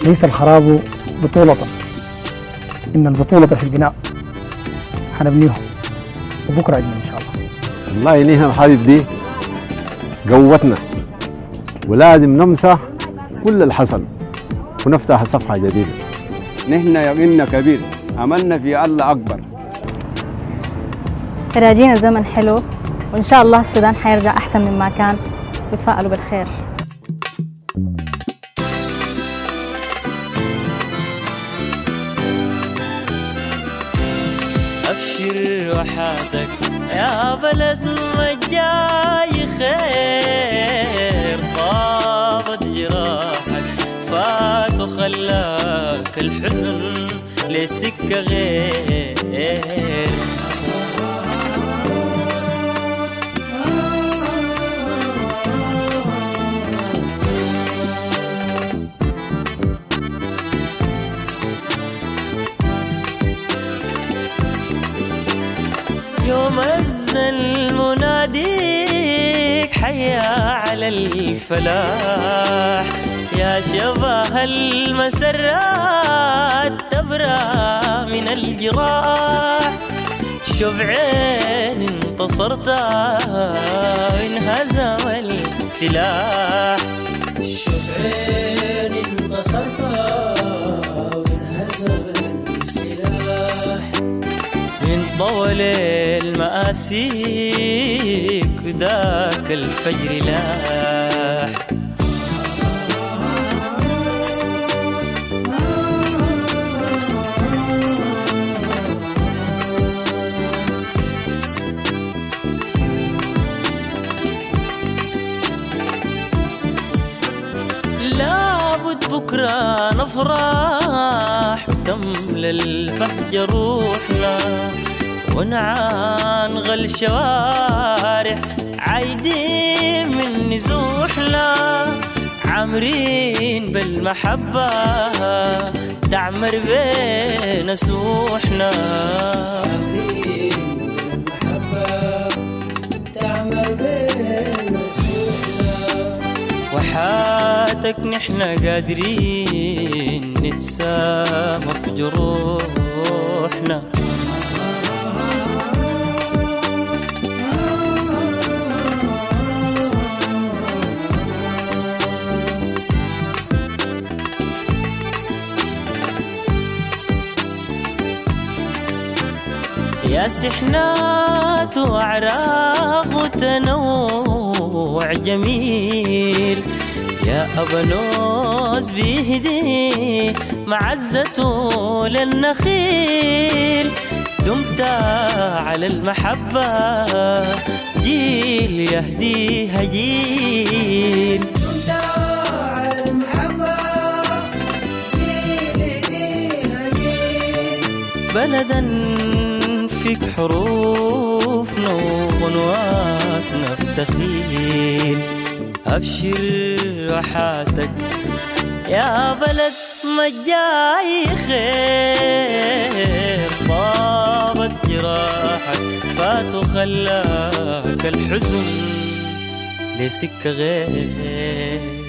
ليس الخراب بطولة، إن البطولة في البناء. حنبنيه وبكرة عندنا إن شاء الله. والله نحن الحديث دي قوتنا، ولازم نمسح كل اللي حصل ونفتح صفحة جديدة. نحن يقيننا كبير، عملنا في الله أكبر. راجينا زمن حلو، وإن شاء الله السودان حيرجع أحسن مما كان، وتفائلوا بالخير. أبشر وحاتك يا بلد مجاي خير، طابت جراحك فات وخلاك الحزن لسكة غير. يوم أذن مناديك حيا على الفلاح، يا شبه المسرات تبرى من الجراح. شوف عين انتصرت وانهزم السلاح، شوف عين انتصرت وانهزم السلاح. من طول المآسيك وذاك الفجر لاح. لابد بكرة نفرح وتملى البهجة روحنا، ونعنغ الشوارع عايدين من نزوحنا. عامرين بالمحبة تعمر بين سوحنا، عامرين بالمحبة تعمر بين سوحنا. وحاتك نحن قادرين نتسامى في جروحنا. يا سحنات وأعراق وتنوع جميل، يا أبنوس بيهدي معزته للنخيل. دمت على المحبة جيل يهديها جيل، دمت على المحبة جيل يهديها جيل. بلدا فيك حروفنا وغنواتنا بتخيل. أبشر وحاتك يا بلد مجاي خير، طابت جراحك فات وخلاك الحزن لسكة غير.